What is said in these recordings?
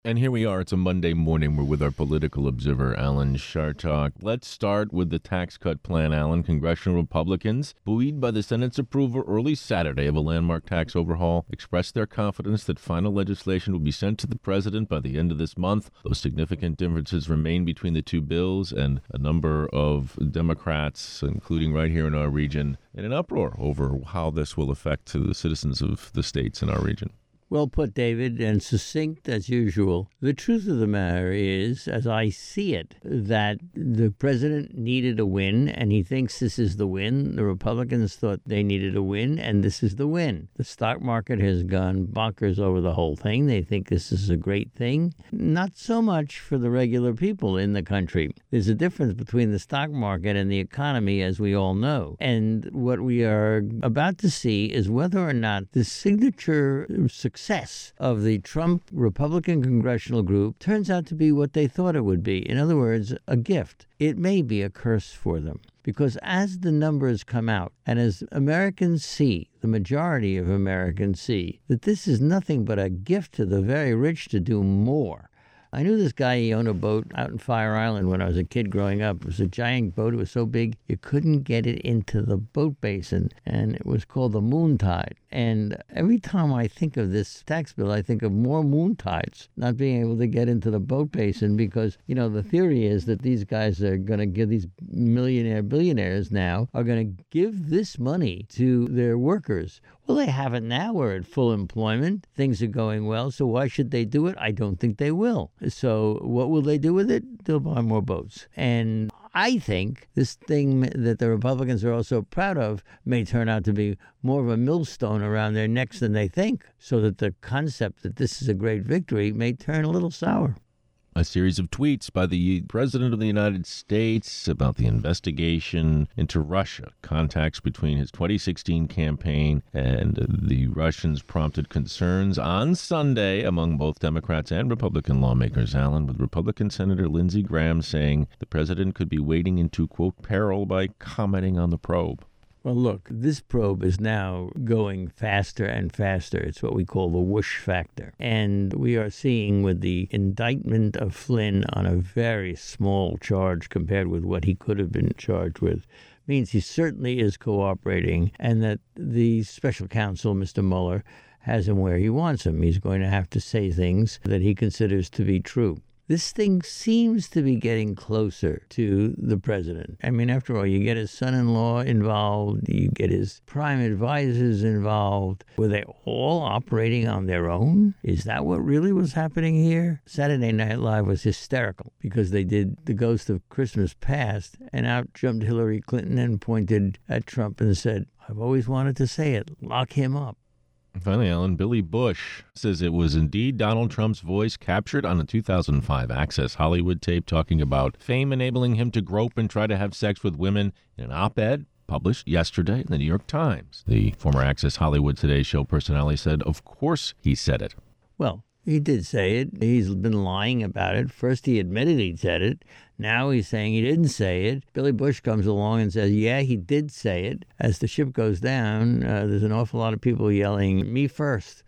And here we are. It's a Monday morning. We're with our political observer, Alan Chartock. Let's start with the tax cut plan, Alan. Congressional Republicans, buoyed by the Senate's approval early Saturday of a landmark tax overhaul, expressed their confidence that final legislation will be sent to the president by the end of this month. Though significant differences remain between the two bills, and a number of Democrats, including right here in our region, in an uproar over how this will affect the citizens of the states in our region. Well put, David, and succinct as usual. The truth of the matter is, as I see it, that the president needed a win, and he thinks this is the win. The Republicans thought they needed a win, and this is the win. The stock market has gone bonkers over the whole thing. They think this is a great thing. Not so much for the regular people in the country. There's a difference between the stock market and the economy, as we all know. And what we are about to see is whether or not the signature success of the Trump Republican Congressional Group turns out to be what they thought it would be. In other words, a gift. It may be a curse for them. Because as the numbers come out, and as Americans see, the majority of Americans see, that this is nothing but a gift to the very rich to do more. I knew this guy, he owned a boat out in Fire Island when I was a kid growing up. It was a giant boat. It was so big, you couldn't get it into the boat basin, and it was called the Moontide. And every time I think of this tax bill, I think of more Moontides not being able to get into the boat basin because, the theory is that these guys are going to give these billionaires now are going to give this money to their workers. Well, they have it now. We're at full employment. Things are going well. So why should they do it? I don't think they will. So what will they do with it? They'll buy more boats. And I think this thing that the Republicans are also proud of may turn out to be more of a millstone around their necks than they think, so that the concept that this is a great victory may turn a little sour. A series of tweets by the President of the United States about the investigation into Russia. Contacts between his 2016 campaign and the Russians prompted concerns on Sunday among both Democrats and Republican lawmakers, Alan, with Republican Senator Lindsey Graham saying the president could be wading into, quote, peril by commenting on the probe. Well, look, this probe is now going faster and faster. It's what we call the whoosh factor. And we are seeing with the indictment of Flynn on a very small charge compared with what he could have been charged with, means he certainly is cooperating, and that the special counsel, Mr. Mueller, has him where he wants him. He's going to have to say things that he considers to be true. This thing seems to be getting closer to the president. I mean, after all, you get his son-in-law involved, you get his prime advisors involved. Were they all operating on their own? Is that what really was happening here? Saturday Night Live was hysterical because they did The Ghost of Christmas Past, and out jumped Hillary Clinton and pointed at Trump and said, "I've always wanted to say it, lock him up." Finally, Alan, Billy Bush says it was indeed Donald Trump's voice captured on a 2005 Access Hollywood tape talking about fame enabling him to grope and try to have sex with women in an op-ed published yesterday in the New York Times. The former Access Hollywood Today Show personality said, of course he said it. Well, he did say it. He's been lying about it. First, he admitted he said it. Now he's saying he didn't say it. Billy Bush comes along and says, yeah, he did say it. As the ship goes down, there's an awful lot of people yelling, me first.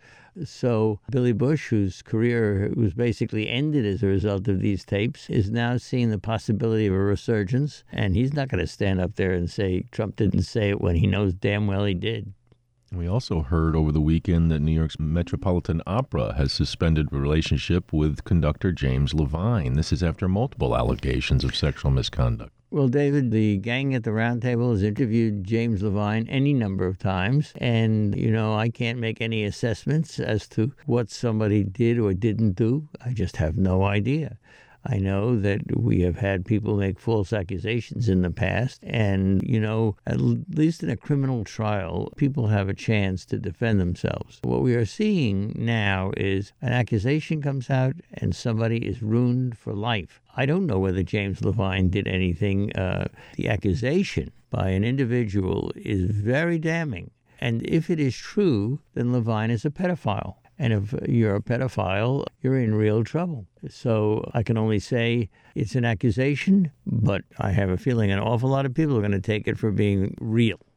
So Billy Bush, whose career was basically ended as a result of these tapes, is now seeing the possibility of a resurgence. And he's not going to stand up there and say Trump didn't say it when he knows damn well he did. We also heard over the weekend that New York's Metropolitan Opera has suspended a relationship with conductor James Levine. This is after multiple allegations of sexual misconduct. Well, David, the gang at the Round Table has interviewed James Levine any number of times. And, I can't make any assessments as to what somebody did or didn't do. I just have no idea. I know that we have had people make false accusations in the past, and, at least in a criminal trial, people have a chance to defend themselves. What we are seeing now is an accusation comes out and somebody is ruined for life. I don't know whether James Levine did anything. The accusation by an individual is very damning. And if it is true, then Levine is a pedophile. And if you're a pedophile, you're in real trouble. So I can only say it's an accusation, but I have a feeling an awful lot of people are going to take it for being real.